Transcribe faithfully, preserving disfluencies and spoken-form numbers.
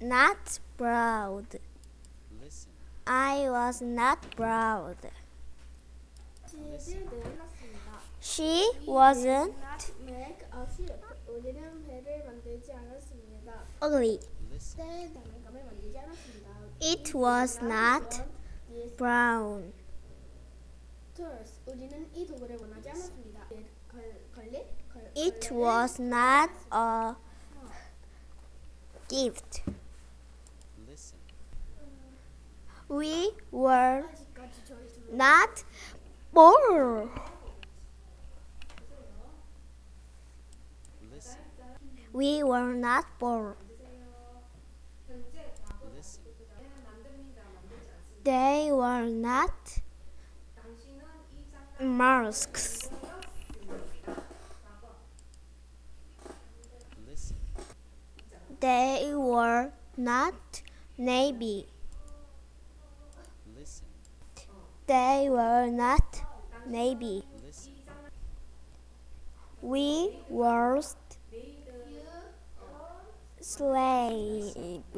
not proud. Listen. I was not proud. 지혜를 내어놨습니다. She We wasn't did not make a ship. 우리는 배를 만들지 않았습니다. ugly. Listen. 때 장난감을 만들지 않았습니다. It We was did not want these brown. toys. 우리는 이 도구를 원하지 않았습니다. 걸, 걸리? 걸, It 걸레를 was not a gift. Listen. We were 아직까지 저희 둘 not poor. Listen. We were not poor. Listen. They were not masks. Listen. They were not navy. Listen. They were not navy. Listen. We were slave.